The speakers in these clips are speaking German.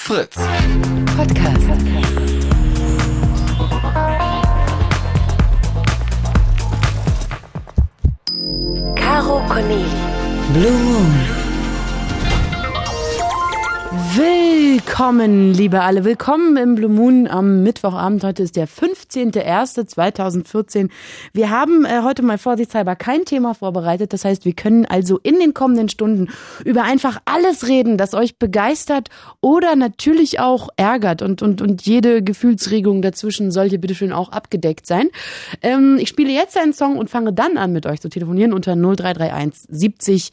Fritz. Podcast. Caro Corneli. Blue Moon. Willkommen, liebe alle. Willkommen im Blue Moon am Mittwochabend. Heute ist der 15.01.2014. Wir haben heute mal vorsichtshalber kein Thema vorbereitet. Das heißt, wir können also in den kommenden Stunden über einfach alles reden, das euch begeistert oder natürlich auch ärgert. Und jede Gefühlsregung dazwischen sollte bitteschön auch abgedeckt sein. Ich spiele jetzt einen Song und fange dann an, mit euch zu telefonieren unter 0331 70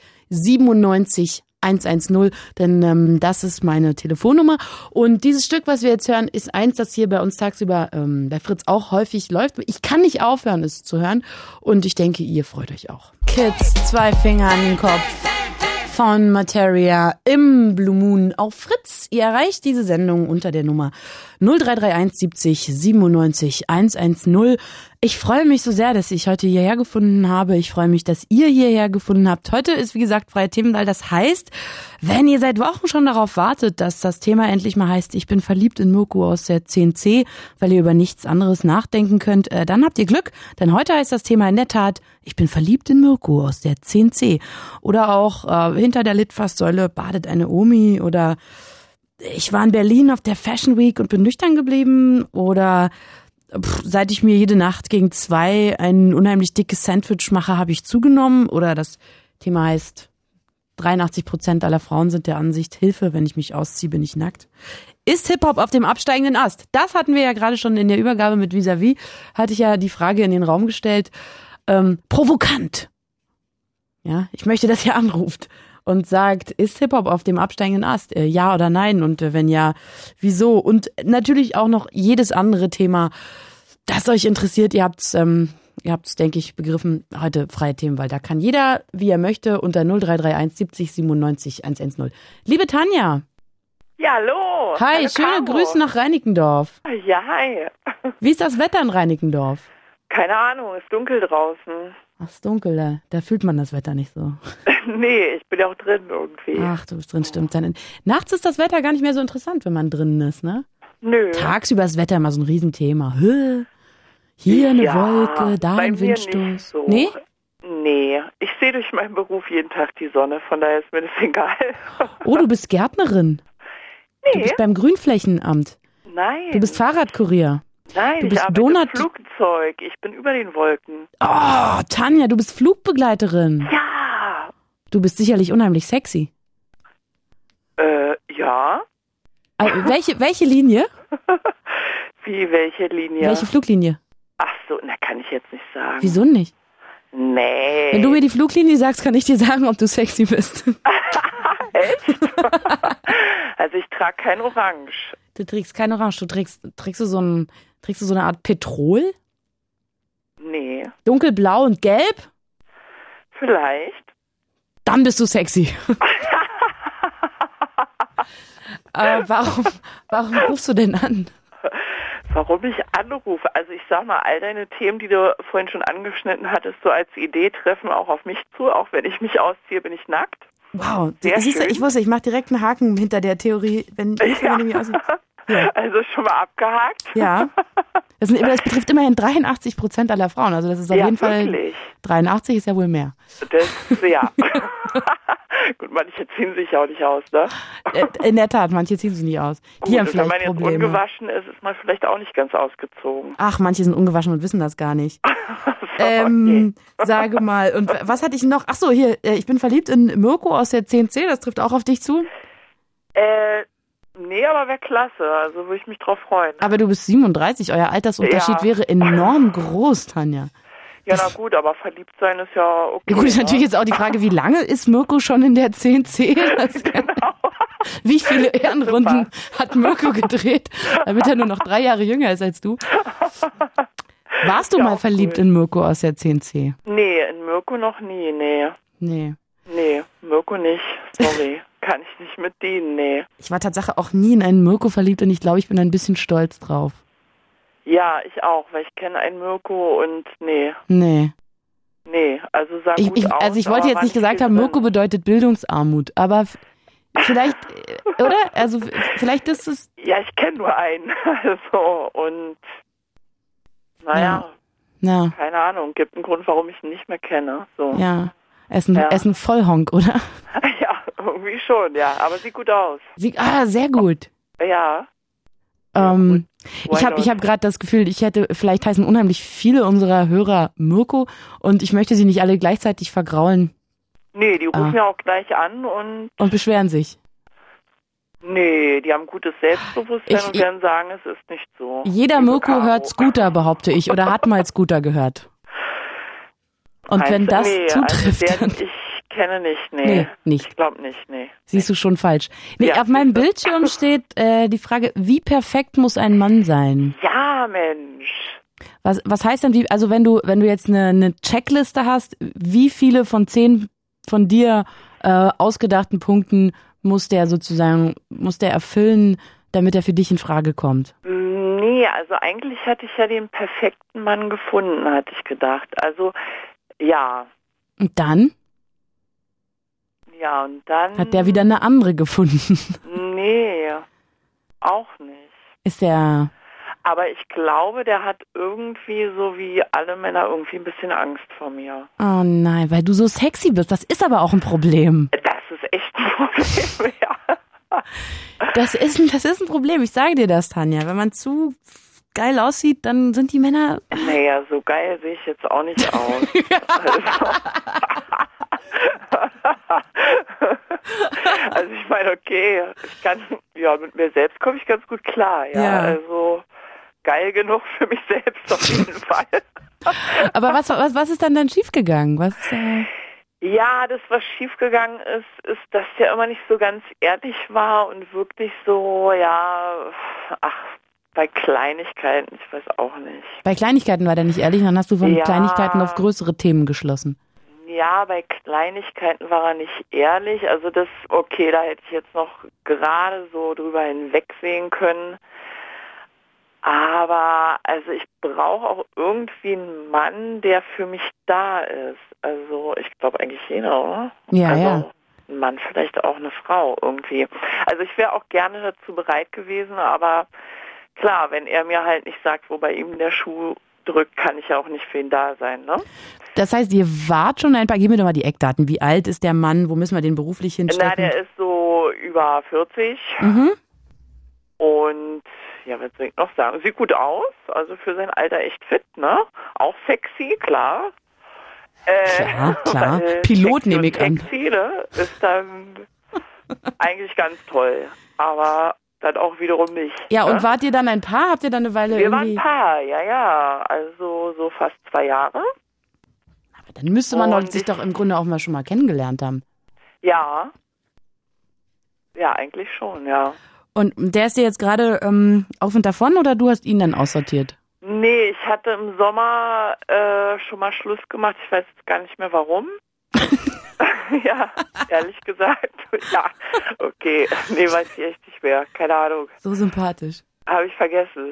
97 110, denn das ist meine Telefonnummer. Und dieses Stück, was wir jetzt hören, ist eins, das hier bei uns tagsüber bei Fritz auch häufig läuft. Ich kann nicht aufhören, es zu hören. Und ich denke, ihr freut euch auch. Kids, 2 Finger an den Kopf von Materia im Blue Moon auf Fritz. Ihr erreicht diese Sendung unter der Nummer 0331 70 97 110. Ich freue mich so sehr, dass ich heute hierher gefunden habe. Ich freue mich, dass ihr hierher gefunden habt. Heute ist, wie gesagt, freie Themenwahl. Das heißt, wenn ihr seit Wochen schon darauf wartet, dass das Thema endlich mal heißt, ich bin verliebt in Mirko aus der 10C, weil ihr über nichts anderes nachdenken könnt, dann habt ihr Glück. Denn heute heißt das Thema in der Tat, ich bin verliebt in Mirko aus der 10C. Oder auch hinter der Litfaßsäule badet eine Omi. Oder ich war in Berlin auf der Fashion Week und bin nüchtern geblieben. Oder seit ich mir jede Nacht gegen 2 ein unheimlich dickes Sandwich mache, habe ich zugenommen. Oder das Thema heißt, 83% aller Frauen sind der Ansicht, Hilfe, wenn ich mich ausziehe, bin ich nackt. Ist Hip-Hop auf dem absteigenden Ast? Das hatten wir ja gerade schon in der Übergabe mit Vis-a-vis, hatte ich ja die Frage in den Raum gestellt. Provokant. Ja, ich möchte, dass ihr anruft und sagt, ist Hip-Hop auf dem absteigenden Ast? Ja oder nein? Und wenn ja, wieso? Und natürlich auch noch jedes andere Thema, das euch interessiert. Ihr habt's, denke ich, begriffen. Heute freie Themen, weil da kann jeder, wie er möchte, unter 0331 70 97 110. Liebe Tanja. Ja, hallo. Hi, hallo, schöne Caro. Grüße nach Reinickendorf. Ja, hi. Wie ist das Wetter in Reinickendorf? Keine Ahnung, ist dunkel draußen. Ach, ist dunkel, da fühlt man das Wetter nicht so. Nee, ich bin ja auch drin irgendwie. Ach, du bist drin, stimmt. Dann nachts ist das Wetter gar nicht mehr so interessant, wenn man drinnen ist, ne? Nö. Tagsüber ist das Wetter immer so ein Riesenthema. Hier eine Ja, Wolke, da bei ein mir Windstoß. nicht so. Nee? Nee, ich sehe durch meinen Beruf jeden Tag die Sonne, von daher ist mir das egal. Oh, du bist Gärtnerin. Du Nee, bist beim Grünflächenamt. nein. Du bist Fahrradkurier. Nein, du ich bist arbeite Donut- im Flugzeug. Ich bin über den Wolken. Oh, Tanja, du bist Flugbegleiterin. Ja. Du bist sicherlich unheimlich sexy. Ja. Welche Linie? Wie, welche Linie? Welche Fluglinie? Ach so, na, kann ich jetzt nicht sagen. Wieso nicht? Nee. Wenn du mir die Fluglinie sagst, kann ich dir sagen, ob du sexy bist. Echt? Also ich trage kein Orange. Du trägst kein Orange, trägst du so eine Art Petrol? Nee. Dunkelblau und gelb? Vielleicht. Dann bist du sexy. Warum rufst du denn an? Warum ich anrufe? Also ich sag mal, all deine Themen, die du vorhin schon angeschnitten hattest, so als Idee treffen auch auf mich zu. Auch wenn ich mich ausziehe, bin ich nackt. Wow, Sehr siehst du, schön. ich mache direkt einen Haken hinter der Theorie, wenn ich mich ausziehe. Ja. Also schon mal abgehakt. Ja. Das betrifft immerhin 83% aller Frauen. Also das ist auf Ja, jeden Fall. wirklich. 83 ist ja wohl mehr. Das, ja. Gut, manche ziehen sich auch nicht aus, ne? In der Tat, manche ziehen sich nicht aus. Die Gut, haben und wenn man vielleicht jetzt Probleme. ungewaschen ist, ist man vielleicht auch nicht ganz ausgezogen. Ach, manche sind ungewaschen und wissen das gar nicht. Okay. Sage mal, und was hatte ich noch? Ach so, hier, ich bin verliebt in Mirko aus der 10C, das trifft auch auf dich zu. Nee, aber wäre klasse. Also würde ich mich drauf freuen. Aber du bist 37, euer Altersunterschied Ja. wäre enorm groß, Tanja. Ja, na gut, aber verliebt sein ist ja okay. Ja, gut, ist ne? natürlich jetzt auch die Frage, wie lange ist Mirko schon in der 10C? Genau. Wie viele Ehrenrunden hat Mirko gedreht, damit er nur noch 3 Jahre jünger ist als du? Warst du Ja, mal auch verliebt cool. in Mirko aus der 10C? Nee, in Mirko noch nie, nee. Nee. Nee, Mirko nicht. Sorry. Kann ich nicht mit dienen, nee. Ich war tatsächlich auch nie in einen Mirko verliebt und ich glaube, ich bin ein bisschen stolz drauf. Ja, ich auch, weil ich kenne einen Mirko und nee. Nee. Nee, also sah gut aus. Also ich wollte aber jetzt war nicht gesagt viel haben, drin. Mirko bedeutet Bildungsarmut, aber vielleicht, oder? Also vielleicht ist es... Ja, ich kenne nur einen. Also, und naja, Ja. keine Ahnung, gibt einen Grund, warum ich ihn nicht mehr kenne. So. Ja. Er ist ein Vollhonk, oder? Ja, irgendwie schon, ja. Aber sieht gut aus. Sehr gut. Ja. Ich hab gerade das Gefühl, vielleicht heißen unheimlich viele unserer Hörer Mirko und ich möchte sie nicht alle gleichzeitig vergraulen. Nee, die rufen ja auch gleich an und beschweren sich. Nee, die haben gutes Selbstbewusstsein und werden sagen, es ist nicht so. Jeder Mirko hört Scooter, behaupte ich, oder hat mal Scooter gehört. Und wenn das zutrifft... Also ich kenne nicht, nee. Nicht. Ich glaube nicht, nee. Siehst du schon falsch. Nee, ja, auf meinem Bildschirm steht die Frage, wie perfekt muss ein Mann sein? Ja, Mensch. Was heißt denn, also wenn du jetzt eine Checkliste hast, wie viele von 10 von dir ausgedachten Punkten muss der erfüllen, damit er für dich in Frage kommt? Nee, also eigentlich hatte ich ja den perfekten Mann gefunden, hatte ich gedacht. Also, ja. Und dann? Ja, und dann... Hat der wieder eine andere gefunden? Nee, auch nicht. Ist der... Aber ich glaube, der hat irgendwie, so wie alle Männer, irgendwie ein bisschen Angst vor mir. Oh nein, weil du so sexy bist. Das ist aber auch ein Problem. Das ist echt ein Problem, ja. Das ist ein Problem, ich sage dir das, Tanja. Wenn man zu geil aussieht, dann sind die Männer... Naja, so geil sehe ich jetzt auch nicht aus. Also ich meine, okay, mit mir selbst komme ich ganz gut klar, ja. Also geil genug für mich selbst auf jeden Fall. Aber was ist dann schiefgegangen? Ja, das, was schiefgegangen ist, dass der immer nicht so ganz ehrlich war und wirklich so, bei Kleinigkeiten, ich weiß auch nicht. Bei Kleinigkeiten war der nicht ehrlich, dann hast du von Kleinigkeiten auf größere Themen geschlossen. Ja, bei Kleinigkeiten war er nicht ehrlich. Also da hätte ich jetzt noch gerade so drüber hinwegsehen können. Aber also ich brauche auch irgendwie einen Mann, der für mich da ist. Also ich glaube eigentlich jeder, oder? Ja, also, ja. Ein Mann, vielleicht auch eine Frau irgendwie. Also ich wäre auch gerne dazu bereit gewesen, aber klar, wenn er mir halt nicht sagt, wo bei ihm der Schuh drückt, kann ich ja auch nicht für ihn da sein, ne? Das heißt, ihr wart schon gib mir doch mal die Eckdaten. Wie alt ist der Mann? Wo müssen wir den beruflich hinstecken? Na, der ist so über 40. Und, was soll ich noch sagen? Sieht gut aus, also für sein Alter echt fit, ne? Auch sexy, klar. Klar. Pilot nehme ich an. Sexy, ne? Ist dann eigentlich ganz toll. Aber dann auch wiederum nicht. Ja, ne? Und wart ihr dann ein Paar? Habt ihr dann eine Weile Wir waren ein Paar, ja. Also so fast 2 Jahre. Aber dann müsste man sich doch im Grunde auch mal schon mal kennengelernt haben. Ja. Ja, eigentlich schon, ja. Und der ist dir jetzt gerade auf und davon oder du hast ihn dann aussortiert? Nee, ich hatte im Sommer schon mal Schluss gemacht. Ich weiß jetzt gar nicht mehr warum. Ja, ehrlich gesagt. Ja, okay. Nee, weiß ich echt nicht mehr. Keine Ahnung. So sympathisch. Habe ich vergessen.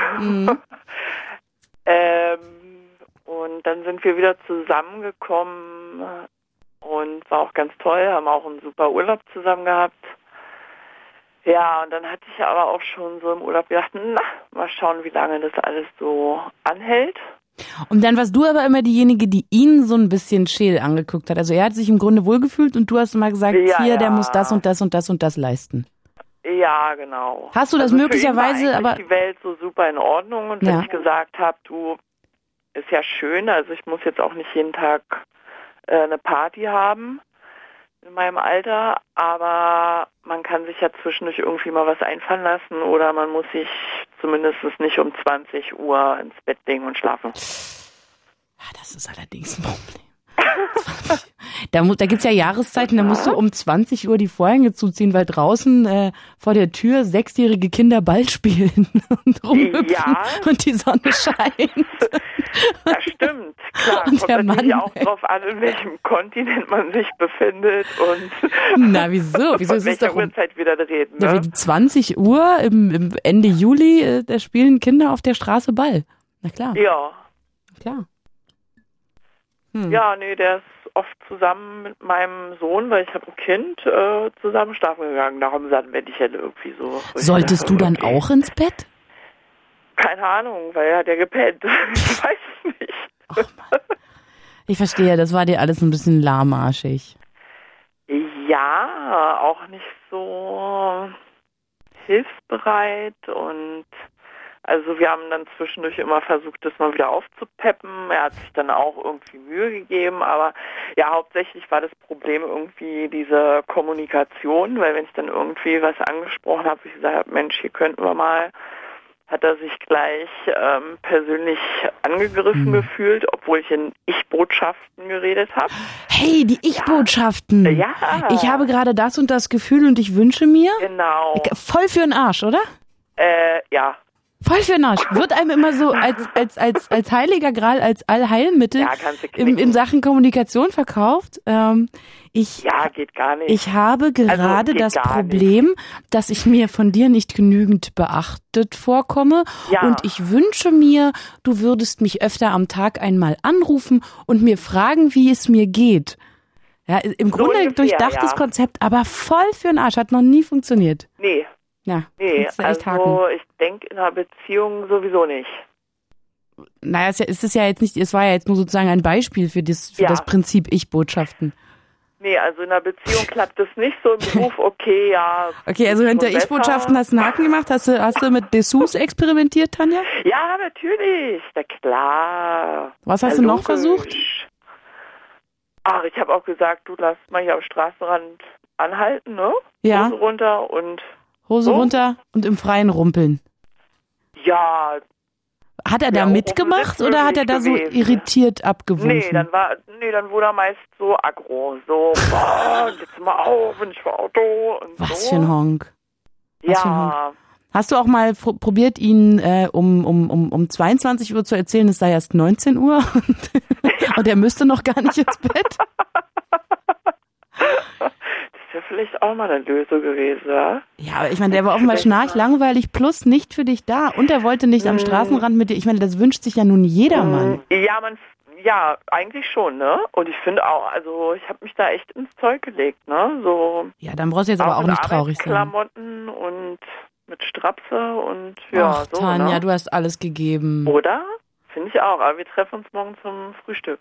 Und dann sind wir wieder zusammengekommen und war auch ganz toll. Haben auch einen super Urlaub zusammen gehabt. Ja, und dann hatte ich aber auch schon so im Urlaub gedacht, mal schauen, wie lange das alles so anhält. Und dann warst du aber immer diejenige, die ihn so ein bisschen scheel angeguckt hat. Also er hat sich im Grunde wohlgefühlt und du hast immer gesagt, der muss das und das und das und das leisten. Ja, genau. Hast du das möglicherweise, aber die Welt so super in Ordnung und wenn ich gesagt habe, du, ist ja schön, also ich muss jetzt auch nicht jeden Tag eine Party haben in meinem Alter, aber man kann sich ja zwischendurch irgendwie mal was einfallen lassen oder man muss sich zumindest nicht um 20 Uhr ins Bett legen und schlafen. Das ist allerdings ein Problem. Da gibt es ja Jahreszeiten, da musst du um 20 Uhr die Vorhänge zuziehen, weil draußen vor der Tür 6-jährige Kinder Ball spielen und rumhüpfen und die Sonne scheint. Das stimmt, klar. Und kommt der natürlich Mann, auch drauf an, in welchem Kontinent man sich befindet und na, wieso? Wieso von ist es welcher doch Uhrzeit wir da reden. Ja, Ne? wie 20 Uhr im Ende Juli, da spielen Kinder auf der Straße Ball. Na klar. Ja. Klar. Ja, nee, der ist oft zusammen mit meinem Sohn, weil ich habe ein Kind, zusammen schlafen gegangen. Darum werde ich ja irgendwie so. Solltest du dann auch ins Bett? Keine Ahnung, weil er hat ja gepennt. Ich weiß es nicht. Ach Mann. Ich verstehe, das war dir alles ein bisschen lahmarschig. Ja, auch nicht so hilfsbereit und also wir haben dann zwischendurch immer versucht, das mal wieder aufzupeppen. Er hat sich dann auch irgendwie Mühe gegeben, aber ja, hauptsächlich war das Problem irgendwie diese Kommunikation, weil wenn ich dann irgendwie was angesprochen habe, ich gesagt habe, Mensch, hier könnten wir mal, hat er sich gleich persönlich angegriffen gefühlt, obwohl ich in Ich-Botschaften geredet habe. Hey, die Ich-Botschaften. Ja. Ich habe gerade das und das Gefühl und ich wünsche mir. Genau. Voll für den Arsch, oder? Ja. Voll für den Arsch. Wird einem immer so als heiliger Gral, als Allheilmittel in Sachen Kommunikation verkauft. Geht gar nicht. Ich habe gerade das Problem, dass ich mir von dir nicht genügend beachtet vorkomme. Ja. Und ich wünsche mir, du würdest mich öfter am Tag einmal anrufen und mir fragen, wie es mir geht. Ja, im Grunde ungefähr, durchdachtes Konzept, aber voll für den Arsch. Hat noch nie funktioniert. Nee. Ja, also ich denke in einer Beziehung sowieso nicht. Naja, es war ja jetzt nur sozusagen ein Beispiel für das Prinzip Ich-Botschaften. Nee, also in einer Beziehung klappt das nicht so im Beruf, okay, ja. Okay, also hinter Ich-Botschaften hast du einen Haken gemacht. Hast du mit Dessous experimentiert, Tanja? Ja, natürlich, na klar. Was hast du noch versucht? Ach, ich habe auch gesagt, du lass mal hier am Straßenrand anhalten, ne? Ja. Hose runter und Hose runter und im Freien rumpeln. Ja. Hat er da mitgemacht oder hat er da so irritiert abgewunken? Nee, dann wurde er meist so aggro. So, boah, jetzt mal auf, bin ich vor Auto und Was so. Für ein Honk. Was für ein Honk. Hast du auch mal probiert, ihn um 22 Uhr zu erzählen, es sei erst 19 Uhr und er müsste noch gar nicht ins Bett? Das wäre vielleicht auch mal eine Lösung gewesen, ja? Ja, ich meine, der war offenbar schnarchlangweilig plus nicht für dich da und er wollte nicht am Straßenrand mit dir. Ich meine, das wünscht sich ja nun jedermann. Ja, eigentlich schon, ne? Und ich finde auch, also ich habe mich da echt ins Zeug gelegt, ne? So. Ja, dann brauchst du jetzt aber auch nicht traurig sein. Klamotten und mit Strapse und ja, Ach, so. Tanja, ne? du hast alles gegeben. Oder? Finde ich auch, aber wir treffen uns morgen zum Frühstück.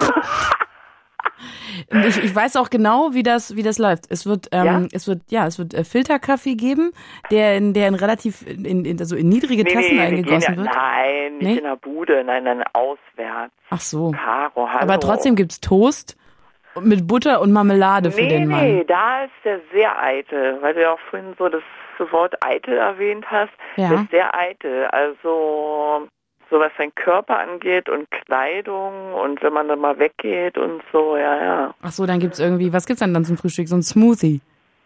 Ich weiß auch genau, wie das läuft. Es wird Filterkaffee geben, der in relativ in niedrige Tassen eingegossen wird. Nein, nicht in der Bude, nein, auswärts. Ach so. Caro, hallo. Aber trotzdem gibt's Toast mit Butter und Marmelade für den Mann. Nee, da ist der sehr eitel, weil du ja auch vorhin so das Wort eitel erwähnt hast. Ja. Der ist sehr eitel, also so was sein Körper angeht und Kleidung und wenn man dann mal weggeht und so, ja. Ach so, dann gibt's irgendwie, was gibt's dann zum Frühstück? So ein Smoothie?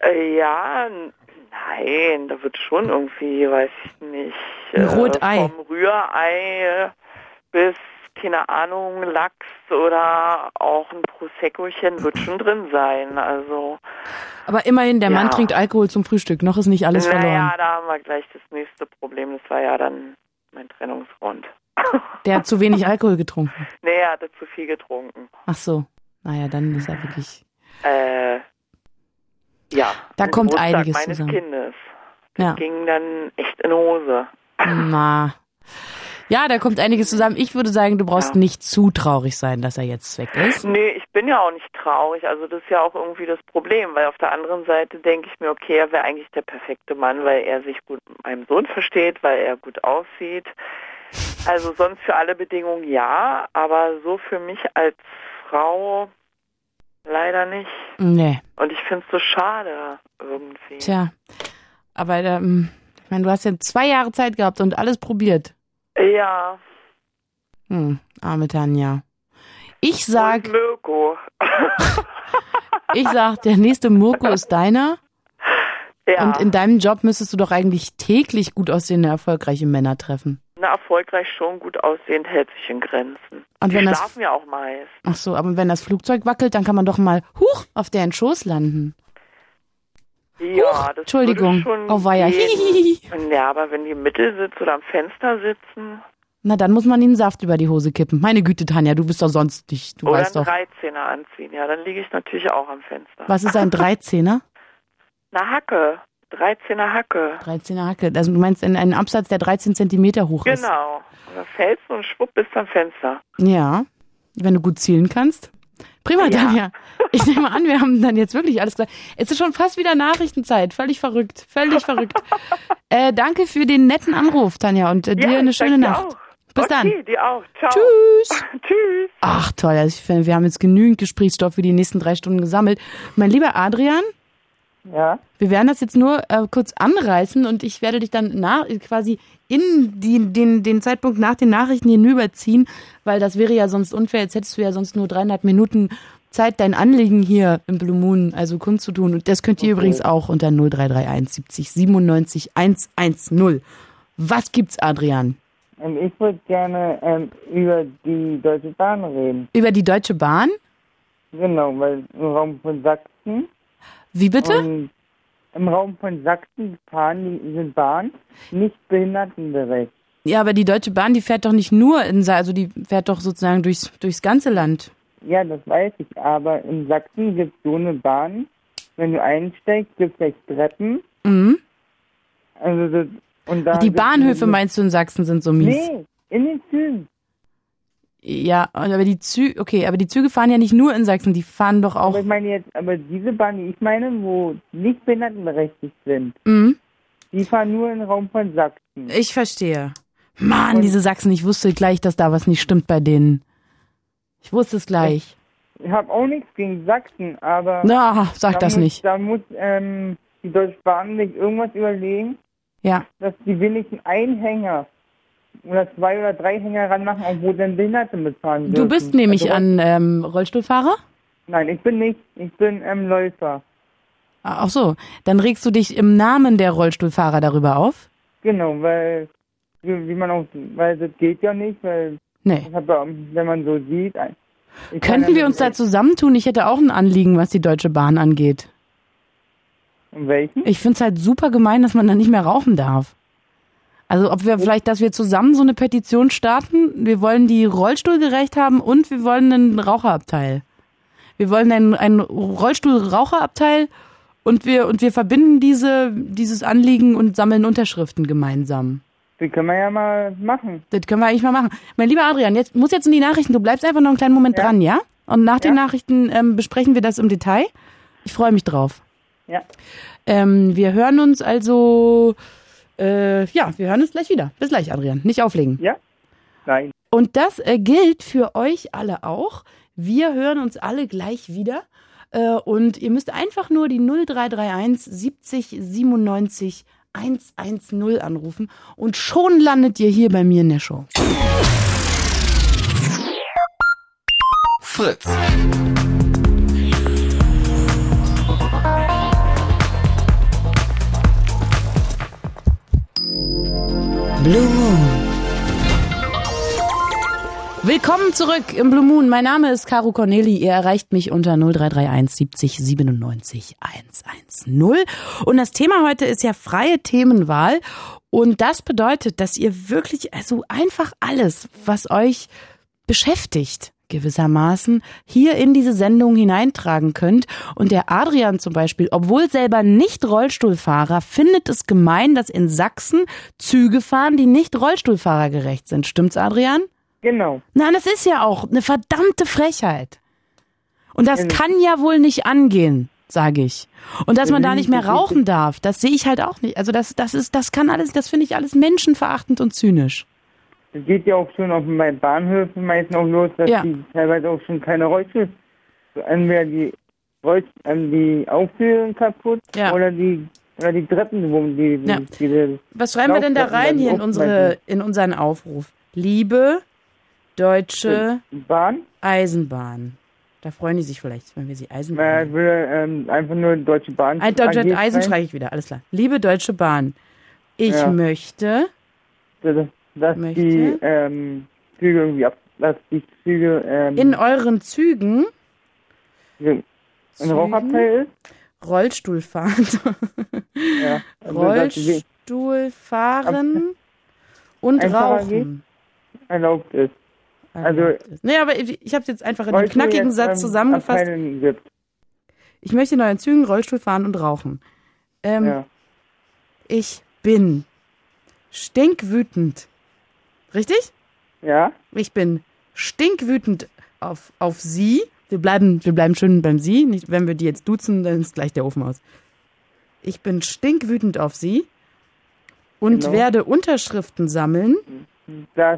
Nein, da wird schon irgendwie, weiß ich nicht, ein Rotei. Vom Rührei bis, keine Ahnung, Lachs oder auch ein Proseccochen wird schon drin sein, also. Aber immerhin, der Mann trinkt Alkohol zum Frühstück, noch ist nicht alles verloren. Ja, da haben wir gleich das nächste Problem, das war ja dann mein Trennungsgrund. Der hat zu wenig Alkohol getrunken? Nee, er hatte zu viel getrunken. Ach so. Naja, dann ist er wirklich... Ja. Da kommt einiges meines zusammen. Kindes. Das ging dann echt in Hose. Na. Ja, da kommt einiges zusammen. Ich würde sagen, du brauchst nicht zu traurig sein, dass er jetzt weg ist. Nee, ich bin ja auch nicht traurig. Also das ist ja auch irgendwie das Problem, weil auf der anderen Seite denke ich mir, okay, er wäre eigentlich der perfekte Mann, weil er sich gut mit meinem Sohn versteht, weil er gut aussieht. Also sonst für alle Bedingungen ja, aber so für mich als Frau leider nicht. Nee. Und ich finde es so schade irgendwie. Tja, aber ich meine, du hast ja 2 Jahre Zeit gehabt und alles probiert. Ja. Arme Tanja. Ich sag... Und Mirko. Ich sag, der nächste Mirko ist deiner. Ja. Und in deinem Job müsstest du doch eigentlich täglich gut aussehende, erfolgreiche Männer treffen. Na, erfolgreich schon, gut aussehend hält sich in Grenzen. Und die schlafen ja auch meist. Ach so, aber wenn das Flugzeug wackelt, dann kann man doch mal auf deren Schoß landen. Ja, das Entschuldigung, würde schon auweia. Ja, aber wenn die im Mittelsitz oder am Fenster sitzen... Na, dann muss man ihnen Saft über die Hose kippen. Meine Güte, Tanja, du bist doch sonst nicht, du Oder weißt einen doch. 13er anziehen. Ja, dann liege ich natürlich auch am Fenster. Was ist ein 13er? Eine Hacke. 13er Hacke. 13er Hacke. Also du meinst einen Absatz, der 13 Zentimeter hoch ist. Genau. Und dann fällst du und schwupp bist am Fenster. Ja, wenn du gut zielen kannst. Prima, Ja. Tanja. Ich nehme an, wir haben dann jetzt wirklich alles gesagt. Es ist schon fast wieder Nachrichtenzeit. Völlig verrückt. Völlig verrückt. Danke für den netten Anruf, Tanja. Und dir eine schöne Nacht. Auch. Bis dann. Okay, dir auch. Ciao. Tschüss. Tschüss. Ach toll, also ich finde, wir haben jetzt genügend Gesprächsstoff für die nächsten 3 Stunden gesammelt. Mein lieber Adrian, Ja, wir werden das jetzt nur kurz anreißen und ich werde dich dann quasi in den Zeitpunkt nach den Nachrichten hinüberziehen, weil das wäre ja sonst unfair. Jetzt hättest du ja sonst nur 3,5 Minuten Zeit, dein Anliegen hier im Blue Moon also kundzutun. Und das könnt ihr übrigens auch unter 0331 70 97 110. Was gibt's, Adrian? ich würde gerne über die Deutsche Bahn reden. Über die Deutsche Bahn? Genau, weil im Raum von Sachsen Wie bitte? und im Raum von Sachsen sind Bahnen nicht behindertengerecht. Ja, aber die Deutsche Bahn, die fährt doch nicht nur also die fährt doch sozusagen durchs ganze Land. Ja, das weiß ich, aber in Sachsen gibt es so eine Bahn, wenn du einsteigst, gibt es 6 Treppen. Mhm. Also das, und da Die gibt's Bahnhöfe, eine- meinst du, in Sachsen sind so mies? Nee, in den Zügen. Ja, aber die Züge fahren ja nicht nur in Sachsen, die fahren doch auch. Aber ich meine jetzt, aber diese Bahn, die ich meine, wo nicht behindertenberechtigt sind, Mhm. die fahren nur im Raum von Sachsen. Ich verstehe. Mann, diese Sachsen, ich wusste gleich, dass da was nicht stimmt bei denen. Ich wusste es gleich. Ich habe auch nichts gegen Sachsen, aber Na, sag da das muss, nicht. Da muss die Deutsche Bahn sich irgendwas überlegen, Ja. dass die wenigstens einen Hänger oder 2 oder 3 Hänger ranmachen, obwohl dann Behinderte mitfahren dürfen. Du bist nämlich Also, an Rollstuhlfahrer? Nein, ich bin nicht. Ich bin Läufer. Ach so, dann regst du dich im Namen der Rollstuhlfahrer darüber auf? Genau, weil weil das geht ja nicht, weil Nee. ich hab ja, wenn man so sieht. ich kann Könnten ja wir uns nicht- da zusammentun? Ich hätte auch ein Anliegen, was die Deutsche Bahn angeht. In welchen? Ich finde es halt super gemein, dass man da nicht mehr rauchen darf. Also ob wir vielleicht, dass wir zusammen so eine Petition starten, wir wollen die rollstuhlgerecht haben und wir wollen einen Raucherabteil. Wir wollen einen Rollstuhl-Raucherabteil und wir verbinden dieses Anliegen und sammeln Unterschriften gemeinsam. Die können wir ja mal machen. Das können wir eigentlich mal machen. Mein lieber Adrian, jetzt in die Nachrichten. Du bleibst einfach noch einen kleinen Moment dran, ja? Und nach den Nachrichten besprechen wir das im Detail. Ich freue mich drauf. Ja. Wir hören uns also, wir hören uns gleich wieder. Bis gleich, Adrian. Nicht auflegen. Ja? Nein. Und das gilt für euch alle auch. Wir hören uns alle gleich wieder. Und ihr müsst einfach nur die 0331 70 97 110 anrufen und schon landet ihr hier bei mir in der Show. Fritz. Blue Moon. Willkommen zurück im Blue Moon. Mein Name ist Caro Corneli. Ihr erreicht mich unter 0331 70 97 110. Und das Thema heute ist ja freie Themenwahl. Und das bedeutet, dass ihr wirklich also einfach alles, was euch beschäftigt, gewissermaßen hier in diese Sendung hineintragen könnt. Und der Adrian zum Beispiel, obwohl selber nicht Rollstuhlfahrer, findet es gemein, dass in Sachsen Züge fahren, die nicht rollstuhlfahrergerecht sind. Stimmt's, Adrian? Genau. Nein, das ist ja auch eine verdammte Frechheit. Und das kann ja wohl nicht angehen, sage ich. Und dass man da nicht mehr rauchen darf, das sehe ich halt auch nicht. Also das finde ich alles menschenverachtend und zynisch. Das geht ja auch schon auf den Bahnhöfen meistens auch los, dass Ja. die teilweise auch schon keine Rollstuhl, entweder die Aufzüge kaputt Ja. oder die Treppen, wo Ja. diese Was schreiben wir denn da rein hier Laufbretter in unseren Aufruf? Liebe Deutsche Bahn. Eisenbahn. Da freuen die sich vielleicht, wenn wir sie Eisenbahn Ich nennen. würde einfach nur Deutsche Bahn. Deutsche AG Eisen schreiben, streiche ich wieder, alles klar. Liebe Deutsche Bahn, ich Ja. möchte dass die Züge irgendwie dass die Züge in euren Zügen ein Rauchabteil ist. Rollstuhl fahren. Ja. Also, dass die- Rollstuhl fahren und Einfacher rauchen. erlaubt ist. Also, nee, aber ich habe es jetzt einfach in einem knackigen Satz zusammengefasst. Gibt. Ich möchte in neuen Zügen, Rollstuhl fahren und rauchen. Ja. Ich bin stinkwütend. Richtig? Ja? Ich bin stinkwütend auf Sie. Wir bleiben schön beim Sie. Nicht, wenn wir die jetzt duzen, dann ist gleich der Ofen aus. Ich bin stinkwütend auf Sie und werde Unterschriften sammeln. Dass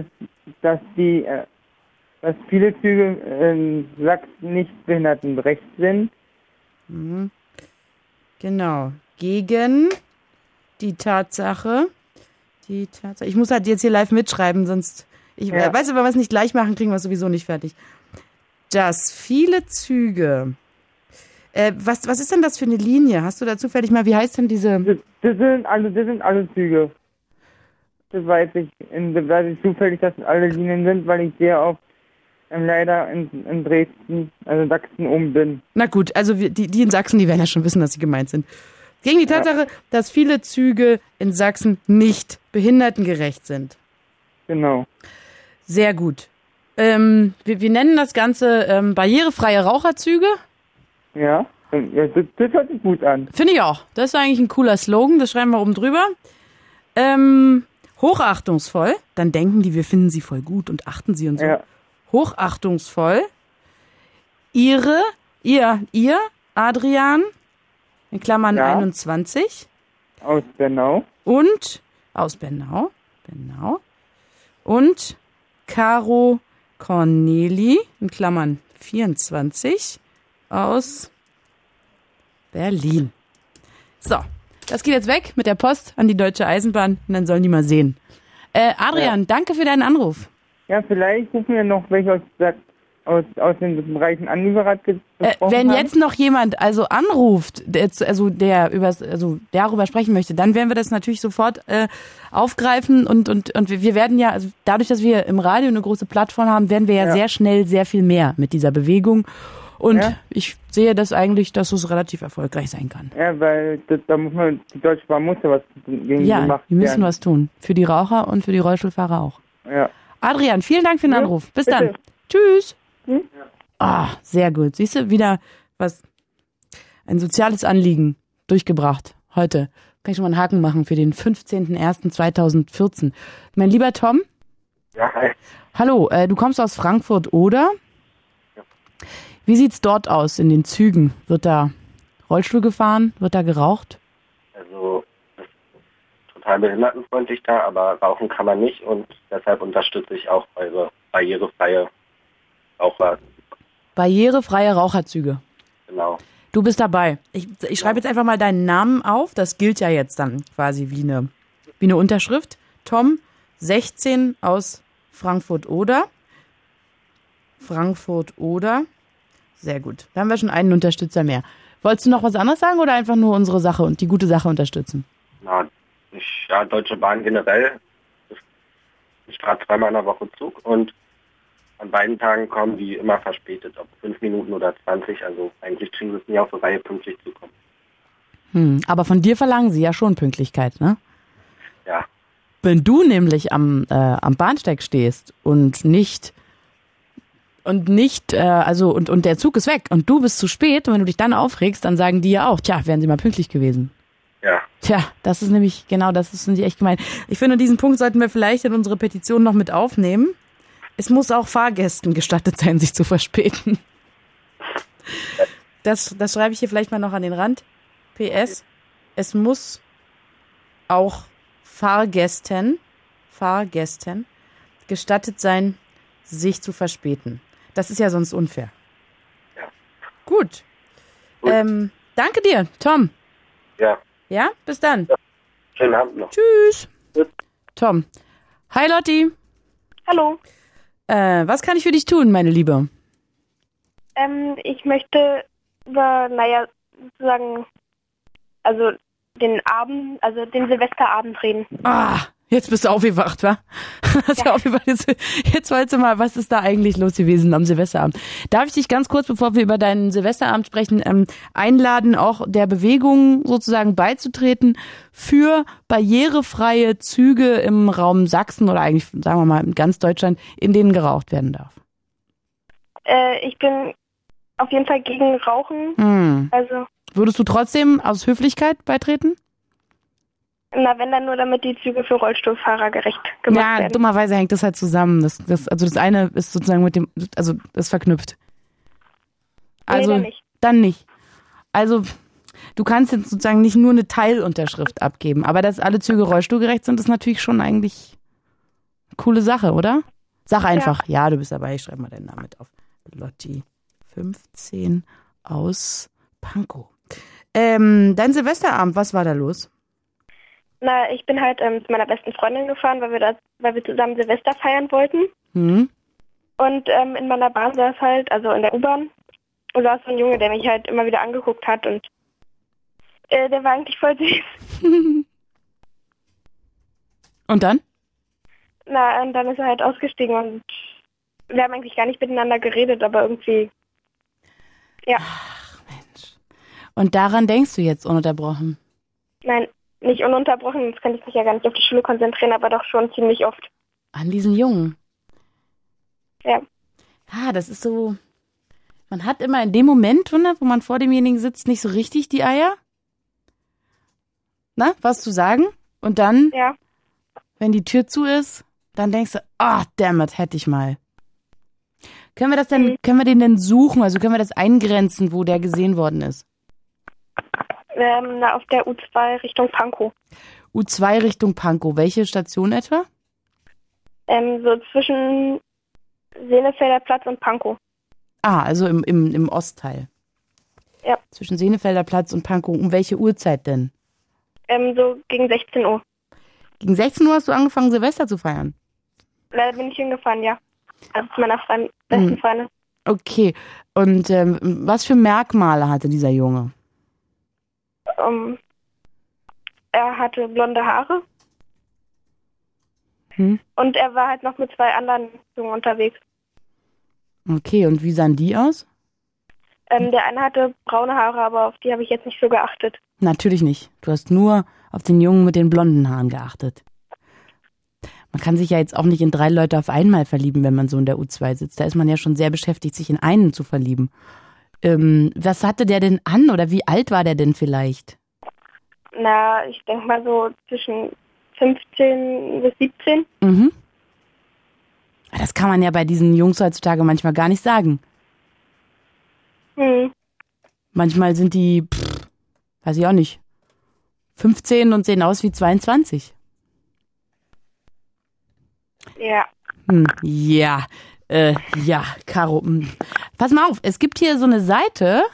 viele Züge in Sachsen nicht behindertengerecht sind. Mhm. Genau. Gegen die Tatsache. Ich muss halt jetzt hier live mitschreiben, sonst. Weißt du, wenn wir es nicht gleich machen, kriegen wir es sowieso nicht fertig. Dass viele Züge. Was ist denn das für eine Linie? Hast du da zufällig mal, wie heißt denn diese? Das sind alle Züge. Das weiß ich zufällig, dass es alle Linien sind, weil ich sehr oft leider in Dresden, also Sachsen oben bin. Na gut, also die in Sachsen, die werden ja schon wissen, dass sie gemeint sind. Gegen die Tatsache, dass viele Züge in Sachsen nicht behindertengerecht sind. Genau. Sehr gut. Wir nennen das Ganze barrierefreie Raucherzüge. Ja, das hört sich gut an. Finde ich auch. Das ist eigentlich ein cooler Slogan, das schreiben wir oben drüber. Hochachtungsvoll, dann denken die, wir finden sie voll gut und achten sie und so. Ja. Hochachtungsvoll. Ihr, Adrian, in Klammern 21. Aus Bernau. Und, aus Bernau. Und Caro Corneli, in Klammern 24, aus Berlin. So, das geht jetzt weg mit der Post an die Deutsche Eisenbahn und dann sollen die mal sehen. Adrian, danke für deinen Anruf. Ja, vielleicht rufen wir noch welche aus den Bereichen an, die wir gerade gesprochen wenn haben. jetzt noch jemand anruft, der darüber sprechen möchte, dann werden wir das natürlich sofort aufgreifen und wir werden ja, also dadurch, dass wir im Radio eine große Plattform haben, werden wir ja sehr schnell sehr viel mehr mit dieser Bewegung. Und ich sehe das eigentlich, dass es relativ erfolgreich sein kann. Ja, weil die Deutsche Bahn muss ja was gegen gemacht werden. Ja, wir müssen was tun. Für die Raucher und für die Rollstuhlfahrer auch. Ja. Adrian, vielen Dank für den Anruf. Bis dann. Tschüss. Sehr gut. Siehst du, wieder ein soziales Anliegen durchgebracht. Heute kann ich schon mal einen Haken machen für den 15.01.2014. Mein lieber Tom. Ja, hi. Hallo, du kommst aus Frankfurt, oder? Ja. Wie sieht's dort aus in den Zügen? Wird da Rollstuhl gefahren? Wird da geraucht? Also, es ist total behindertenfreundlich da, aber rauchen kann man nicht und deshalb unterstütze ich auch eure barrierefreie Barrierefreie Raucherzüge. Genau. Du bist dabei. Ich schreibe jetzt einfach mal deinen Namen auf. Das gilt ja jetzt dann quasi wie eine Unterschrift. Tom, 16 aus Frankfurt-Oder. Sehr gut. Da haben wir schon einen Unterstützer mehr. Wolltest du noch was anderes sagen oder einfach nur unsere Sache und die gute Sache unterstützen? Deutsche Bahn generell. Ich fahre zweimal in der Woche Zug und an beiden Tagen kommen die immer verspätet, ob 5 Minuten oder 20. Also eigentlich kriegen sie es nie auf die Reihe, pünktlich zu kommen. Aber von dir verlangen sie ja schon Pünktlichkeit, ne? Ja. Wenn du nämlich am Bahnsteig stehst und der Zug ist weg und du bist zu spät und wenn du dich dann aufregst, dann sagen die ja auch, wären sie mal pünktlich gewesen. Ja. Tja, das ist nämlich, genau, das ist echt gemein. Ich finde, diesen Punkt sollten wir vielleicht in unsere Petition noch mit aufnehmen. Es muss auch Fahrgästen gestattet sein, sich zu verspäten. Das schreibe ich hier vielleicht mal noch an den Rand. PS, es muss auch Fahrgästen gestattet sein, sich zu verspäten. Das ist ja sonst unfair. Ja. Gut. Danke dir, Tom. Ja. Ja, bis dann. Ja. Schönen Abend noch. Tschüss. Tschüss. Tom. Hi, Lotti. Hallo. Was kann ich für dich tun, meine Liebe? Ich möchte über, sozusagen, also den Silvesterabend reden. Jetzt bist du aufgewacht, wa? Hast du aufgewacht? Jetzt weißt du mal, was ist da eigentlich los gewesen am Silvesterabend? Darf ich dich ganz kurz, bevor wir über deinen Silvesterabend sprechen, einladen, auch der Bewegung sozusagen beizutreten für barrierefreie Züge im Raum Sachsen oder eigentlich, sagen wir mal, in ganz Deutschland, in denen geraucht werden darf? Ich bin auf jeden Fall gegen Rauchen. Also. Würdest du trotzdem aus Höflichkeit beitreten? Na, wenn dann nur, damit die Züge für Rollstuhlfahrer gerecht gemacht werden. Ja, dummerweise hängt das halt zusammen. Also das eine ist sozusagen mit dem, also ist verknüpft. Also Nee, dann nicht. Also du kannst jetzt sozusagen nicht nur eine Teilunterschrift abgeben, aber dass alle Züge rollstuhlgerecht sind, ist natürlich schon eigentlich eine coole Sache, oder? Sag einfach, ja, du bist dabei, ich schreibe mal deinen Namen mit auf. Lotti 15 aus Pankow. Dein Silvesterabend, was war da los? Na, ich bin halt zu meiner besten Freundin gefahren, weil wir zusammen Silvester feiern wollten. Mhm. Und in meiner Bahn saß halt, also in der U-Bahn, saß so ein Junge, der mich halt immer wieder angeguckt hat und der war eigentlich voll süß. Und dann? Na, und dann ist er halt ausgestiegen und wir haben eigentlich gar nicht miteinander geredet, aber irgendwie, ja. Ach, Mensch. Und daran denkst du jetzt ununterbrochen? Nein, nicht ununterbrochen, jetzt könnte ich mich ja gar nicht auf die Schule konzentrieren, aber doch schon ziemlich oft. An diesen Jungen? Ja. Ja, das ist so, man hat immer in dem Moment, wo man vor demjenigen sitzt, nicht so richtig die Eier. Na, was zu sagen? Und dann, Ja. wenn die Tür zu ist, dann denkst du, dammit, hätte ich mal. Können wir den denn suchen? Also können wir das eingrenzen, wo der gesehen worden ist? Auf der U2 Richtung Pankow. U2 Richtung Pankow. Welche Station etwa? So zwischen Senefelder Platz und Pankow. Also im Ostteil. Ja. Zwischen Senefelder Platz und Pankow. Um welche Uhrzeit denn? So gegen 16 Uhr. Gegen 16 Uhr hast du angefangen, Silvester zu feiern? Leider bin ich hingefahren, ja. Also zu meiner besten Freundin. Okay. Und was für Merkmale hatte dieser Junge? Er hatte blonde Haare. Und er war halt noch mit 2 anderen Jungen unterwegs. Okay, und wie sahen die aus? Der eine hatte braune Haare, aber auf die habe ich jetzt nicht so geachtet. Natürlich nicht. Du hast nur auf den Jungen mit den blonden Haaren geachtet. Man kann sich ja jetzt auch nicht in 3 Leute auf einmal verlieben, wenn man so in der U2 sitzt. Da ist man ja schon sehr beschäftigt, sich in einen zu verlieben. Was hatte der denn an oder wie alt war der denn vielleicht? Na, ich denke mal so zwischen 15 bis 17. Mhm. Das kann man ja bei diesen Jungs heutzutage manchmal gar nicht sagen. Manchmal sind die, weiß ich auch nicht, 15 und sehen aus wie 22. Ja. Ja, ja, Caro. Pass mal auf, es gibt hier so eine Seite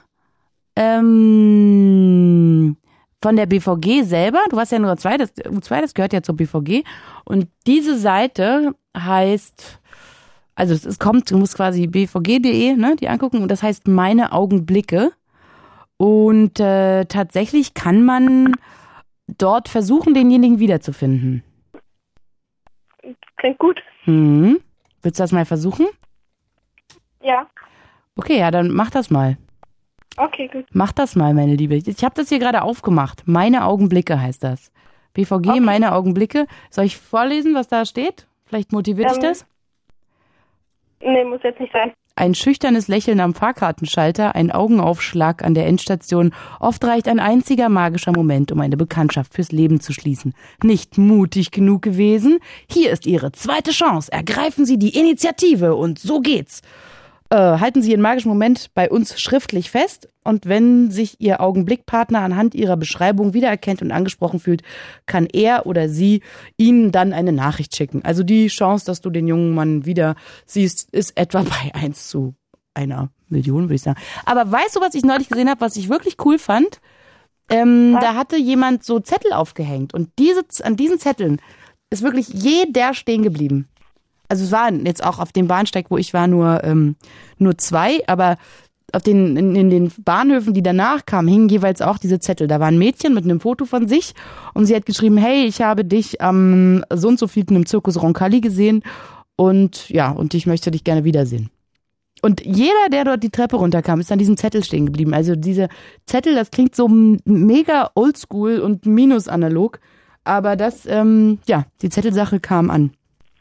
von der BVG selber. Du warst ja nur U2, das gehört ja zur BVG. Und diese Seite heißt, also du musst quasi bvg.de, ne, die angucken. Und das heißt Meine Augenblicke. Und tatsächlich kann man dort versuchen, denjenigen wiederzufinden. Klingt gut. Willst du das mal versuchen? Ja. Okay, ja, dann mach das mal. Okay, gut. Mach das mal, meine Liebe. Ich habe das hier gerade aufgemacht. Meine Augenblicke heißt das. BVG, okay. Meine Augenblicke. Soll ich vorlesen, was da steht? Vielleicht motiviert dich das? Nee, muss jetzt nicht sein. Ein schüchternes Lächeln am Fahrkartenschalter, ein Augenaufschlag an der Endstation. Oft reicht ein einziger magischer Moment, um eine Bekanntschaft fürs Leben zu schließen. Nicht mutig genug gewesen? Hier ist Ihre zweite Chance. Ergreifen Sie die Initiative und so geht's. Halten Sie Ihren magischen Moment bei uns schriftlich fest und wenn sich Ihr Augenblickpartner anhand Ihrer Beschreibung wiedererkennt und angesprochen fühlt, kann er oder sie Ihnen dann eine Nachricht schicken. Also die Chance, dass du den jungen Mann wieder siehst, ist etwa bei 1 zu 1 Million, würde ich sagen. Aber weißt du, was ich neulich gesehen habe, was ich wirklich cool fand? Da hatte jemand so Zettel aufgehängt und an diesen Zetteln ist wirklich jeder stehen geblieben. Also es waren jetzt auch auf dem Bahnsteig, wo ich war, nur 2, aber in den Bahnhöfen, die danach kamen, hingen jeweils auch diese Zettel. Da war ein Mädchen mit einem Foto von sich und sie hat geschrieben, hey, ich habe dich am so und so vielten im Zirkus Roncalli gesehen und ich möchte dich gerne wiedersehen. Und jeder, der dort die Treppe runterkam, ist an diesem Zettel stehen geblieben. Also diese Zettel, das klingt so mega oldschool und minusanalog, aber die Zettelsache kam an.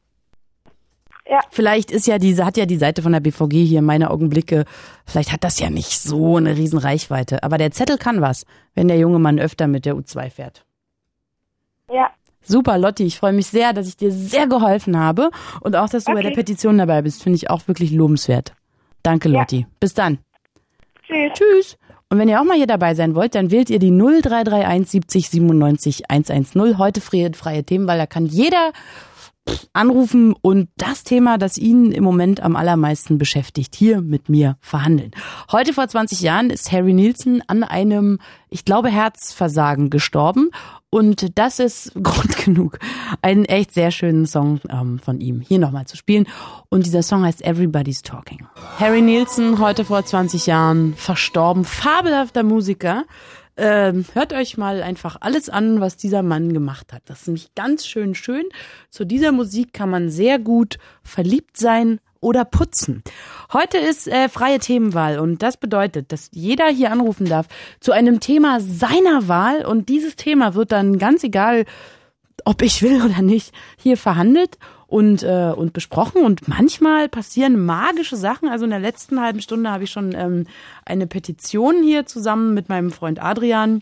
Ja. Vielleicht hat ja die Seite von der BVG hier meine Augenblicke, vielleicht hat das ja nicht so eine riesen Reichweite, aber der Zettel kann was, wenn der junge Mann öfter mit der U2 fährt. Ja. Super, Lotti, ich freue mich sehr, dass ich dir sehr geholfen habe und auch, dass du bei der Petition dabei bist, finde ich auch wirklich lobenswert. Danke, Lotti. Bis dann. Tschüss. Tschüss. Und wenn ihr auch mal hier dabei sein wollt, dann wählt ihr die 0331 70 97 110. Heute freie Themen, weil da kann jeder anrufen und das Thema, das ihn im Moment am allermeisten beschäftigt, hier mit mir verhandeln. Heute vor 20 Jahren ist Harry Nilsson an einem, ich glaube, Herzversagen gestorben und das ist Grund genug, einen echt sehr schönen Song von ihm hier nochmal zu spielen und dieser Song heißt Everybody's Talking. Harry Nilsson, heute vor 20 Jahren verstorben, fabelhafter Musiker. Hört euch mal einfach alles an, was dieser Mann gemacht hat. Das ist nämlich ganz schön. Zu dieser Musik kann man sehr gut verliebt sein oder putzen. Heute ist freie Themenwahl und das bedeutet, dass jeder hier anrufen darf zu einem Thema seiner Wahl und dieses Thema wird dann ganz egal, ob ich will oder nicht, hier verhandelt und besprochen und manchmal passieren magische Sachen. Also in der letzten halben Stunde habe ich schon eine Petition hier zusammen mit meinem Freund Adrian,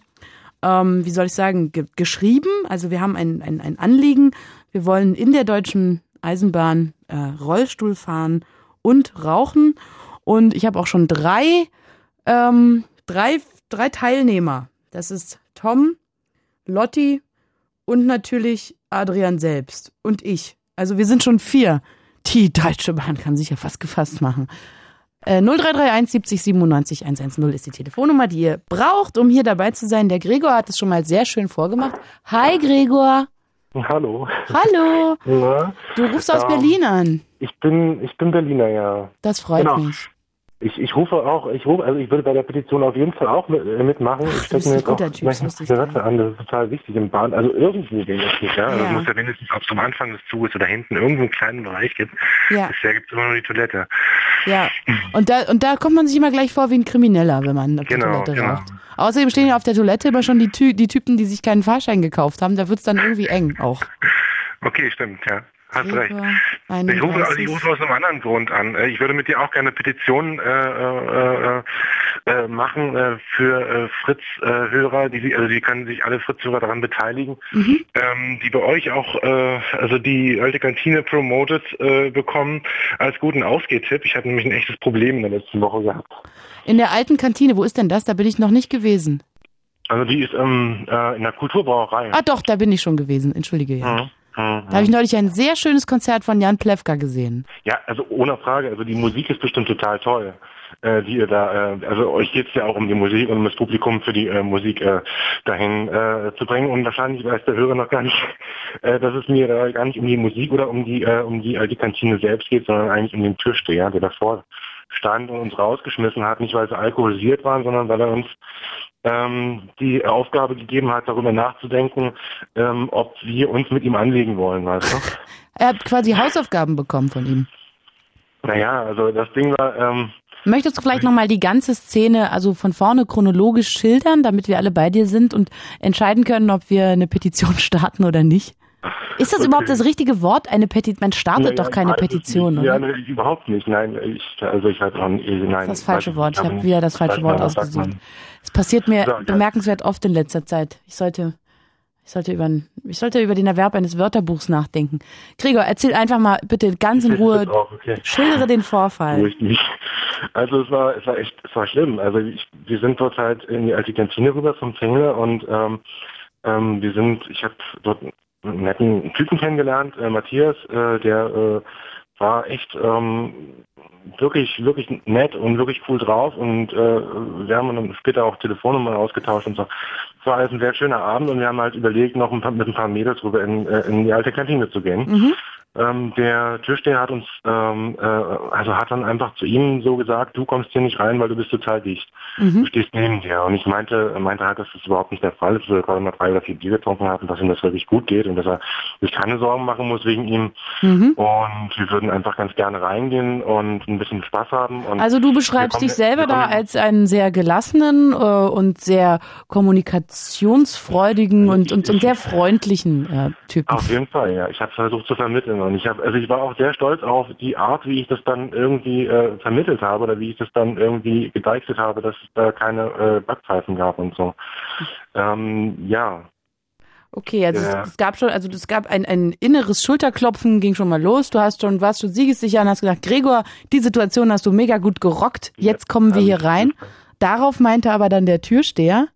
geschrieben. Also wir haben ein Anliegen. Wir wollen in der Deutschen Eisenbahn Rollstuhl fahren und rauchen. Und ich habe auch schon drei Teilnehmer. Das ist Tom, Lotti und natürlich Adrian selbst und ich. Also wir sind schon 4. Die Deutsche Bahn kann sich ja fast gefasst machen. 0331 70 97 110 ist die Telefonnummer, die ihr braucht, um hier dabei zu sein. Der Gregor hat es schon mal sehr schön vorgemacht. Hi Gregor. Hallo. Hallo. Na? Du rufst aus Berlin an. Ich bin Berliner, ja. Das freut mich. Ich würde bei der Petition auf jeden Fall auch mitmachen. Ich stecke mir jetzt auch Interesse an, das ist total wichtig im Bahn. Also irgendwo wenigstens, ja. Also es muss ja mindestens, ob es am Anfang des Zuges oder hinten irgendwo einen kleinen Bereich gibt. Ja. Bisher gibt es immer nur die Toilette. Ja. Und da kommt man sich immer gleich vor wie ein Krimineller, wenn man auf der Toilette raucht. Außerdem stehen ja auf der Toilette immer schon die Typen, die sich keinen Fahrschein gekauft haben. Da wird es dann irgendwie eng auch. Okay, stimmt, ja. Hast recht. Ich rufe aus einem anderen Grund an. Ich würde mit dir auch gerne Petitionen machen für Fritz-Hörer, die können sich alle Fritz-Hörer daran beteiligen, die bei euch auch die alte Kantine promoted bekommen als guten Ausgehtipp. Ich habe nämlich ein echtes Problem in der letzten Woche gehabt. In der alten Kantine, wo ist denn das? Da bin ich noch nicht gewesen. Also die ist in der Kulturbrauerei. Ah doch, da bin ich schon gewesen. Entschuldige, ja. Da habe ich neulich ein sehr schönes Konzert von Jan Plewka gesehen. Ja, also ohne Frage. Also die Musik ist bestimmt total toll, die ihr da, also euch geht's ja auch um die Musik und um das Publikum für die Musik dahin zu bringen. Und wahrscheinlich weiß der Hörer noch gar nicht, dass es mir da gar nicht um die Musik oder um die alte Kantine selbst geht, sondern eigentlich um den Türsteher, der davor stand und uns rausgeschmissen hat, nicht weil sie alkoholisiert waren, sondern weil er uns die Aufgabe gegeben hat, darüber nachzudenken, ob wir uns mit ihm anlegen wollen, weißt du? Er hat quasi Hausaufgaben bekommen von ihm. Naja, also das Ding war... Möchtest du vielleicht nochmal die ganze Szene, also von vorne chronologisch schildern, damit wir alle bei dir sind und entscheiden können, ob wir eine Petition starten oder nicht? Ist das überhaupt das richtige Wort? Man startet doch keine Petition, oder? Ja, überhaupt nicht. Nein, ich halt auch nicht. Nein, das ist das falsche Wort. Ich habe wieder das falsche Wort ausgesucht. Es passiert mir bemerkenswert oft in letzter Zeit. Ich sollte über den Erwerb eines Wörterbuchs nachdenken. Gregor, erzähl einfach mal bitte ganz in Ruhe. Schildere den Vorfall. Also es war schlimm. Also wir sind dort halt in die alte Kantine rüber zum Zengler und ich habe dort einen netten Typen kennengelernt, Matthias, der war echt wirklich nett und wirklich cool drauf und wir haben dann später auch Telefonnummern ausgetauscht und so. Es war alles ein sehr schöner Abend und wir haben halt überlegt, noch mit ein paar Mädels rüber in die alte Kantine zu gehen. Der Türsteher hat uns, hat dann einfach zu ihm so gesagt, du kommst hier nicht rein, weil du bist total dicht. Du stehst neben dir. Und ich meinte halt, dass das überhaupt nicht der Fall ist, dass er gerade mal 3 oder 4 Bier getrunken hat und dass ihm das wirklich gut geht und dass er sich keine Sorgen machen muss wegen ihm. Und wir würden einfach ganz gerne reingehen und ein bisschen Spaß haben. Und also du beschreibst dich selber da als einen sehr gelassenen und sehr kommunikationsfreudigen und sehr freundlichen Typen. Auf jeden Fall, ja. Ich habe es versucht zu vermitteln. Und ich war auch sehr stolz auf die Art, wie ich das dann irgendwie vermittelt habe oder wie ich das dann irgendwie gedeichselt habe, dass es da keine Backpfeifen gab und so. Ja. Okay, also es gab ein inneres Schulterklopfen, ging schon mal los. Warst schon siegessicher und hast gesagt, Gregor, die Situation hast du mega gut gerockt. Jetzt kommen wir hier rein. Darauf meinte aber dann der Türsteher.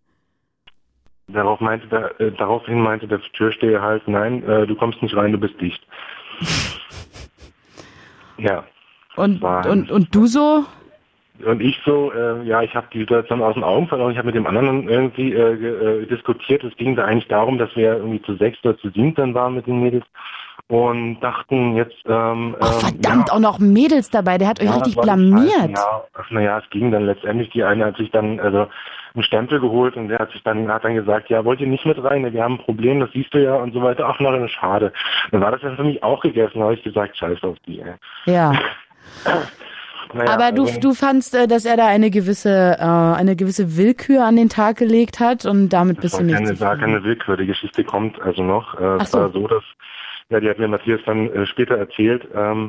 Daraufhin meinte der Türsteher halt, nein, du kommst nicht rein, du bist dicht. Ja. Und du so? Und ich so, ich habe die Situation aus den Augen verloren. Ich habe mit dem anderen irgendwie diskutiert. Es ging da eigentlich darum, dass wir irgendwie zu 6 oder zu 7 dann waren mit den Mädels und dachten jetzt... verdammt, auch noch Mädels dabei. Der hat euch richtig blamiert. Es ging dann letztendlich. Die eine hat sich dann einen Stempel geholt und der hat dann gesagt, ja, wollt ihr nicht mit rein? Wir haben ein Problem, das siehst du ja und so weiter. Ach, na, schade. Dann war das dann für mich auch gegessen. Da habe ich gesagt, scheiß auf die, ey. Ja. Aber du fandst, dass er da eine gewisse Willkür an den Tag gelegt hat und damit bist du nicht zufrieden? Es war keine Willkür, die Geschichte kommt also noch. Es war so, dass, die hat mir Matthias dann später erzählt,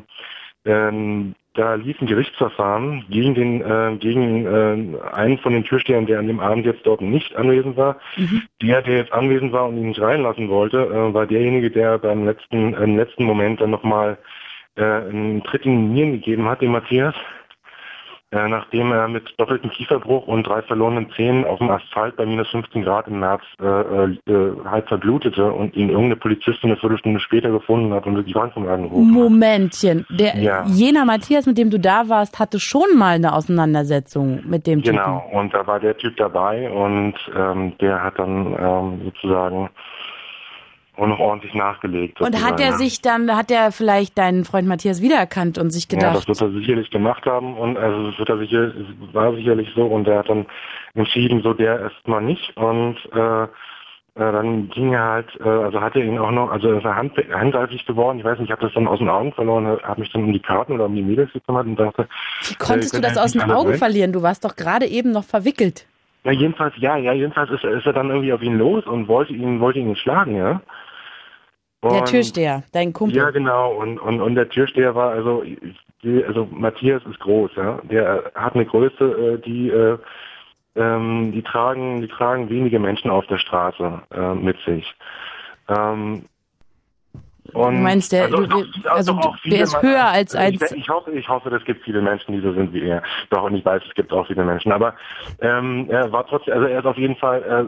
da lief ein Gerichtsverfahren gegen einen von den Türstehern, der an dem Abend jetzt dort nicht anwesend war. Der jetzt anwesend war und ihn nicht reinlassen wollte, war derjenige, der im letzten Moment dann nochmal einen Tritt in die Nieren gegeben hat, dem Matthias, nachdem er mit doppeltem Kieferbruch und 3 verlorenen Zähnen auf dem Asphalt bei minus 15 Grad im März halb verblutete und ihn irgendeine Polizistin eine Viertelstunde später gefunden hat und wirklich Krankenwagen gerufen. Momentchen, jener Matthias, mit dem du da warst, hatte schon mal eine Auseinandersetzung mit dem Typen. Genau, und da war der Typ dabei und der hat dann sozusagen und noch ordentlich nachgelegt. Und hat er vielleicht deinen Freund Matthias wiedererkannt und sich gedacht... Ja, das wird er sicherlich gemacht haben und also war sicherlich so und er hat dann entschieden, so der erstmal nicht und dann ging er halt, hat er ihn auch noch, ist er handgreiflich geworden, ich weiß nicht, ich habe das dann aus den Augen verloren, habe mich dann um die Karten oder um die Mädels gekümmert und dachte... Wie konntest du das aus den Augen verlieren? Du warst doch gerade eben noch verwickelt. Ja, jedenfalls ist er dann irgendwie auf ihn los und wollte ihn schlagen, ja. Und der Türsteher, dein Kumpel. Ja, genau. Und der Türsteher war, also Matthias ist groß, ja. Der hat eine Größe, die tragen wenige Menschen auf der Straße mit sich. Du meinst, der ist höher als eins. Ich hoffe, es gibt viele Menschen, die so sind wie er. Doch, und ich weiß, es gibt auch viele Menschen. Aber er war trotzdem, also er ist auf jeden Fall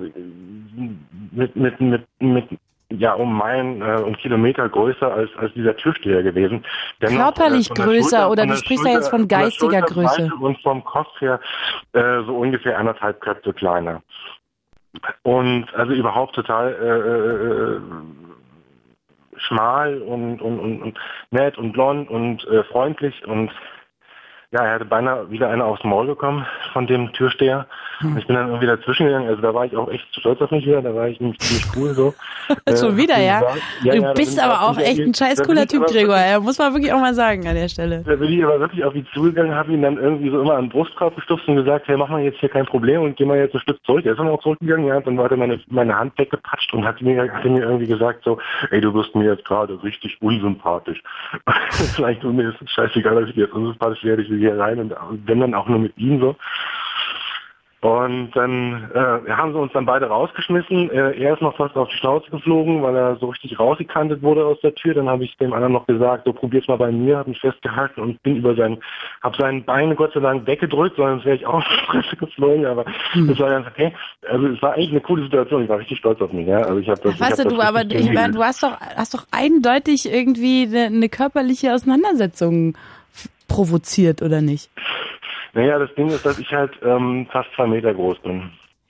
um Meilen und Kilometer größer als dieser Türsteher gewesen. Körperlich größer oder du sprichst ja jetzt von geistiger Größe. Und vom Kopf her so ungefähr 1,5 Köpfe kleiner. Und also überhaupt total schmal und nett und blond und freundlich und ja, er hatte beinahe wieder eine aufs Maul bekommen von dem Türsteher. Ich bin dann irgendwie dazwischen gegangen, also da war ich auch echt stolz auf mich wieder, da war ich ziemlich cool so. Schon wieder, ja? Du bist aber auch echt ein scheiß cooler Typ, Gregor, muss man wirklich auch mal sagen an der Stelle. Da bin ich aber wirklich auf ihn zugegangen, habe ihn dann irgendwie so immer an den Brustkorb gestupft und gesagt, hey, mach mal jetzt hier kein Problem und geh mal jetzt ein Stück zurück. Er ist dann auch zurückgegangen, ja, und dann war er meine Hand weggepatscht und hat mir irgendwie gesagt so, ey, du wirst mir jetzt gerade richtig unsympathisch. Vielleicht mir ist es scheißegal, dass ich jetzt unsympathisch werde, ich will hier rein und wenn dann auch nur mit ihm so. Und dann haben sie uns dann beide rausgeschmissen. Er ist noch fast auf die Schnauze geflogen, weil er so richtig rausgekantet wurde aus der Tür. Dann habe ich dem anderen noch gesagt, so probier's mal bei mir, habe mich festgehalten und bin habe seine Beine Gott sei Dank weggedrückt, sonst wäre ich auch auf die Fresse geflogen. Aber das war ganz okay. Also es war eigentlich eine coole Situation. Ich war richtig stolz auf mich. Ja? Also ich habe das. Du hast doch eindeutig irgendwie eine körperliche Auseinandersetzung provoziert, oder nicht? Naja, das Ding ist, dass ich halt fast 2 Meter groß bin.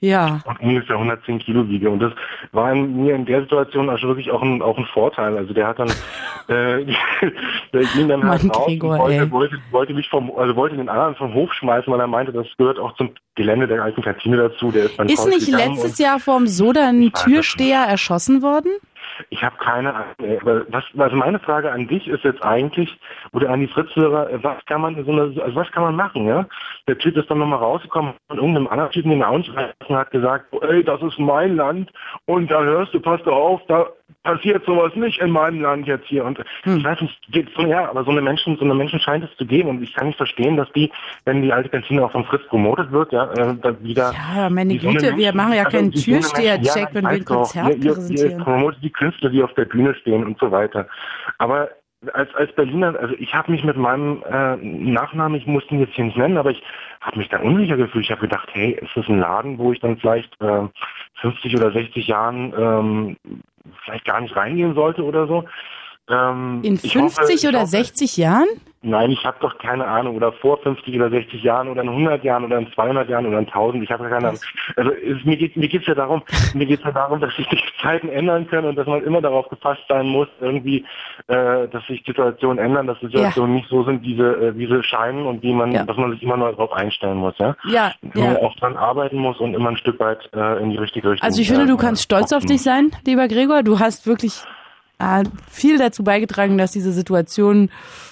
Ja. Und ungefähr 110 Kilo wiege. Und das war mir in der Situation also wirklich auch ein Vorteil. Also der hat dann, der ging dann halt raus Gregor, und wollte den anderen vom Hof schmeißen, weil er meinte, das gehört auch zum Gelände der alten Kantine dazu. Der ist dann nicht letztes Jahr vorm Soda ein Türsteher erschossen worden? Ich habe keine Ahnung. Aber also meine Frage an dich ist jetzt eigentlich, oder an die Fritzhörer, was kann man machen, ja? Der Typ ist dann nochmal rausgekommen und irgendeinem anderen Typen in der Augenschreien hat gesagt, ey, das ist mein Land und da hörst du, pass doch auf, da passiert sowas nicht in meinem Land jetzt hier. Und ich weiß nicht, aber so eine Menschen scheint es zu geben und ich kann nicht verstehen, dass die, wenn die alte Kantine auch von Fritz promotet wird, dann wieder... Ja, meine Güte, wir machen ja keinen Türsteher-Check, wenn wir ein Konzert präsentieren. Ihr promotet die Künstler, die auf der Bühne stehen und so weiter. Aber als Berliner, also ich habe mich mit meinem Nachnamen, ich musste ihn jetzt hier nicht nennen, aber ich habe mich da unsicher gefühlt. Ich habe gedacht, hey, ist das ein Laden, wo ich dann vielleicht 50 oder 60 Jahren vielleicht gar nicht reingehen sollte oder so? In 50 oder 60 Jahren? Nein, ich habe doch keine Ahnung, oder vor 50 oder 60 Jahren oder in 100 Jahren oder in 200 Jahren oder in 1000, ich habe keine Ahnung. Also mir geht's ja darum, dass sich die Zeiten ändern können und dass man immer darauf gefasst sein muss, irgendwie, dass sich Situationen ändern, dass Situationen nicht so sind, wie sie scheinen und dass man sich immer neu darauf einstellen muss, ja? Ja. Man auch dran arbeiten muss und immer ein Stück weit in die richtige Richtung. Also ich finde, du kannst stolz auf dich sein, lieber Gregor. Du hast wirklich viel dazu beigetragen, dass diese Situation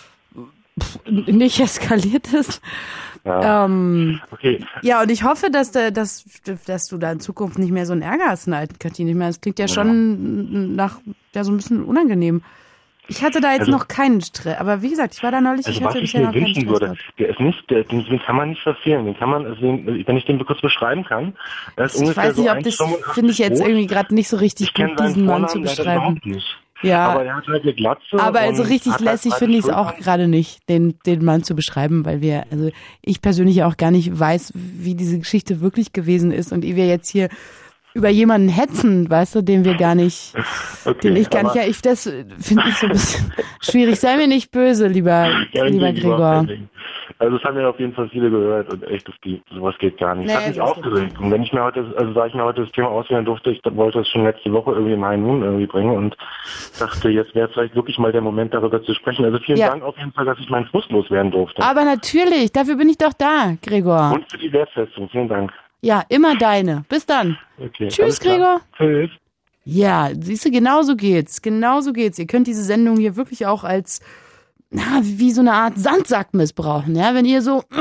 nicht eskaliert ist. Ja. Okay. Ja, und ich hoffe, dass du da in Zukunft nicht mehr so einen Ärger hast in der alten Kantine. Ich meine, das klingt ja schon so ein bisschen unangenehm. Ich hatte da jetzt noch keinen Stress, aber wie gesagt, ich war da neulich, ich hatte bisher noch keinen Stress. Den kann man nicht verfehlen, den kann man, wenn ich den kurz beschreiben kann. Ich weiß nicht, ob das, finde ich jetzt irgendwie gerade nicht so richtig gut, diesen Mann zu beschreiben. Ja, aber er hat halt eine Glatze. Aber also richtig lässig finde ich es auch gerade nicht, den Mann zu beschreiben, weil ich persönlich auch gar nicht weiß, wie diese Geschichte wirklich gewesen ist und wir jetzt hier über jemanden hetzen, weißt du, den wir gar nicht, das finde ich so ein bisschen schwierig. Sei mir nicht böse, lieber Gregor. Also das haben ja auf jeden Fall viele gehört und echt, sowas geht gar nicht. Das hat mich aufgeregt. Und wenn ich mir heute das Thema auswählen durfte, ich wollte es schon letzte Woche irgendwie in meinen Mund irgendwie bringen und dachte, jetzt wäre vielleicht wirklich mal der Moment, darüber zu sprechen. Also vielen Dank auf jeden Fall, dass ich meinen Frust loswerden durfte. Aber natürlich, dafür bin ich doch da, Gregor. Und für die Wertschätzung, vielen Dank. Ja, immer deine. Bis dann. Okay, tschüss, Gregor. Tschüss. Ja, siehst du, genauso geht's. Ihr könnt diese Sendung hier wirklich auch als wie so eine Art Sandsack missbrauchen. Ja, wenn ihr so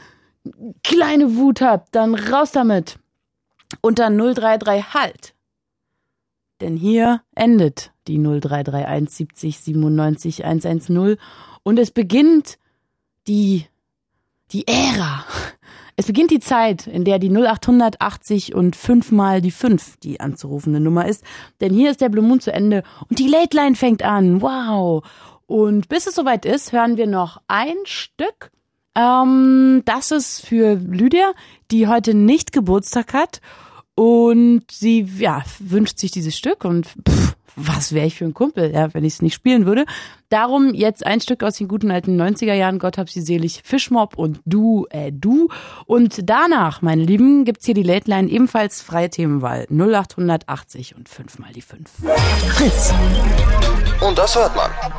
kleine Wut habt, dann raus damit. Unter 033 halt. Denn hier endet die 0331 70 97 110 und es beginnt die Ära. Es beginnt die Zeit, in der die 0880 und 5 mal die 5 die anzurufende Nummer ist. Denn hier ist der Blue Moon zu Ende und die Late Line fängt an. Wow. Und bis es soweit ist, hören wir noch ein Stück. Das ist für Lydia, die heute nicht Geburtstag hat. Und sie wünscht sich dieses Stück und was wäre ich für ein Kumpel, wenn ich es nicht spielen würde. Darum jetzt ein Stück aus den guten alten 90er Jahren, Gott hab sie selig, Fischmob und Du. Und danach, meine Lieben, gibt's hier die Late Line, ebenfalls freie Themenwahl, 0880 und 5 mal die 5. Fritz. Und das hört man.